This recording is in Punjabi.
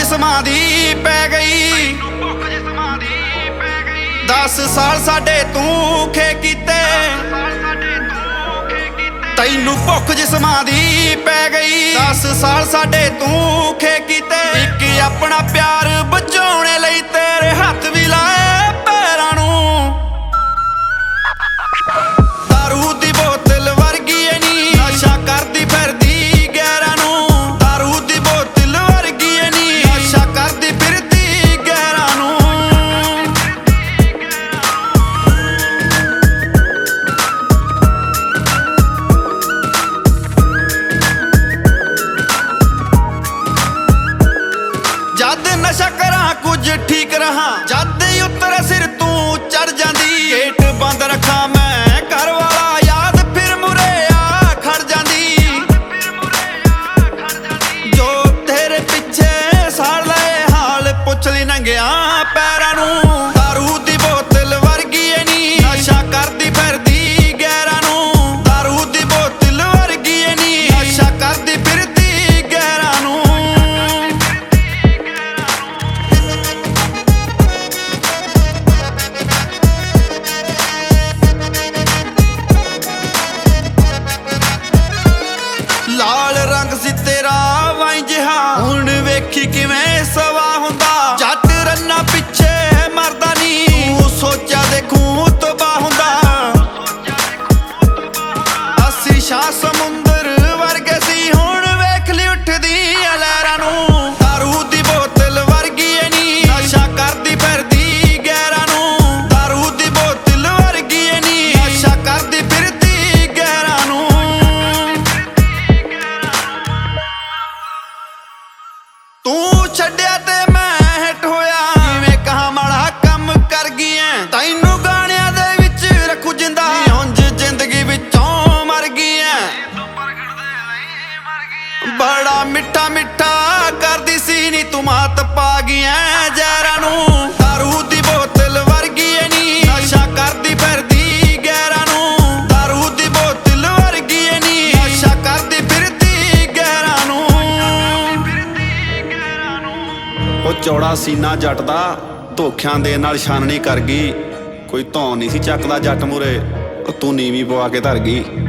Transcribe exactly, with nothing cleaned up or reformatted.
ਜਿਸਮਾਂ ਦੀ ਪੈ ਗਈ। ਦਸ ਸਾਲ ਸਾਡੇ ਤੂੰ ਖੇ ਕੀਤੇ, ਤੈਨੂੰ ਭੁੱਖ ਜਿਸਮਾਂ ਦੀ ਪੈ ਗਈ। ਦਸ ਸਾਲ ਸਾਡੇ ਤੂੰ ਖੇ ਕੀਤੇ, ਇੱਕ ਆਪਣਾ ਪਿਆਰ ਬਚਾਉਣੇ ਲਈ ਤੇਰੇ ਹੱਥ ਵੀ ਲਾਏ ਪੈਰਾਂ ਨੂੰ। ਦਾਰੂ ਦੀ ਬੋਤਲ ਵਰਗੀ ਐ ਨੀ ਨਸ਼ਾ ਕਰਦੀ ਫਿਰਦੀ ਗੈਰਾਂ ਨੂੰ। ਦਾਰੂ ਦੀ ਬੋਤਲ ਵਰਗੀ ਐ ਨੀ ਨਸ਼ਾ ਕਰਦੀ ਫਿਰਦੀ ਗੈਰਾਂ ਨੂੰ। ਜਦ ਨਸ਼ਾ ਕਰਾਂ ਕੁਝ ਠੀਕ ਰਹਾ, ਜਦ ਹੀ ਉੱਤਰ ਸਿਰ ਤੂੰ ਚੜ ਜਾਂਦੀ। ਗੇਟ ਬੰਦ ਰੱਖਾਂ ਮੈਂ ਘਰ ਵਾਲਾ ਯਾਦ ਫਿਰ ਮੁਰੇ ਆ ਖੜ ਜਾਂਦੀ। ਜੋ ਤੇਰੇ ਪਿੱਛੇ ਸਾੜ ਲਏ ਹਾਲ ਪੁੱਛ ਲਈ ਨੰਗਿਆਂ ਪੈਰਾਂ ਨੂੰ। ਦਾਰੂ ਦੀ ਬੋਤਲ ਵਰਗੀ ਐ ਨੀ ਨਸ਼ਾ ਕਰਦੀ ਫਿਰਦੀ ਗੈਰਾਂ ਨੂੰ। ਦਾਰੂ ਦੀ ਬੋਤਲ ਵਰਗੀ ਐ ਨੀ ਨਸ਼ਾ ਕਰਦੀ ਫਿਰਦੀ ਗੈਰਾਂ ਨੂੰ। ਲਾਲ ਰੰਗ ਸੀ ਤੇਰਾ ਵਾਈ ਜਿਹਾ, ਹੁਣ ਵੇਖੀ ਕਿਵੇਂ ਸਵਾ ਹੁੰਦਾ। ਜੱਟ ਰੰਨਾ ਪਿੱਛੇ ਮਰਦਾ ਨੀ, ਤੂੰ ਸੋਚਿਆ ਦੇਖੂੰ ਤਬਾਹ ਹੁੰਦਾ। ਅਸੀਂ ਸ਼ਾਹ ਸਮੁੰਦਰ ਵਰਗੇ ਸੀ, ਹੁਣ ਵੇਖ ਲਈ ਉੱਠਦੀ ਲਹਿਰਾਂ ਨੂੰ। ਦਾਰੂ ਦੀ ਬੋਤਲ ਵਰਗੀ ਐ ਨੀ ਨਸ਼ਾ ਕਰਦੀ ਫਿਰਦੀ ਗੈਰਾਂ ਨੂੰ। ਦਾਰੂ ਦੀ ਬੋਤਲ ਵਰਗੀ ਐ ਨੀ ਨਸ਼ਾ ਕਰਦੀ ਫਿਰਦੀ ਗੈਰਾਂ ਨੂੰ। ਤੂੰ ਛੱਡਿਆ ਤੇ ਮੈਂ ਹਿੱਟ ਹੋਇਆ, ਜਿਵੇਂ ਕਹਾਂ ਮਾੜਾ ਕੰਮ ਕਰ ਗਈ ਐ। ਤੈਨੂੰ ਗਾਣਿਆਂ ਦੇ ਵਿੱਚ ਰੱਖੂ ਜਿੰਦਾ, ਉਂਝ ਜ਼ਿੰਦਗੀ ਵਿੱਚੋਂ ਮਰ ਗਈ ਐ। ਬੜਾ ਮਿੱਠਾ ਮਿੱਠਾ ਕਰਦੀ ਸੀ ਨੀ ਤੂੰ ਮਾਤ ਪਾ ਗਈ ਐ ਜ਼ਹਿਰਾਂ ਨੂੰ। ਦਾਰੂ ਦੀ ਬੋਤਲ ਵਰਗੀ ਐ ਨੀ ਨਸ਼ਾ ਕਰਦੀ ਫਿਰਦੀ ਗੈਰਾਂ ਨੂੰ। ਦਾਰੂ ਦੀ ਬੋਤਲ ਵਰਗੀ ਐ ਨੀ ਨਸ਼ਾ ਕਰਦੀ ਫਿਰਦੀ ਗੈਰਾਂ ਨੂੰ। ਉਹ ਚੌੜਾ ਸੀਨਾ ਜੱਟ ਦਾ ਧੋਖਿਆਂ ਦੇ ਨਾਲ ਛਾਨਣੀ ਕਰ ਗਈ। ਕੋਈ ਧੌਣ ਨਹੀਂ ਸੀ ਚੱਕਦਾ ਜੱਟ ਮੂਰੇ, ਉਹ ਤੂੰ ਨੀਵੀਂ ਪਵਾ ਕੇ ਧਰ ਗਈ।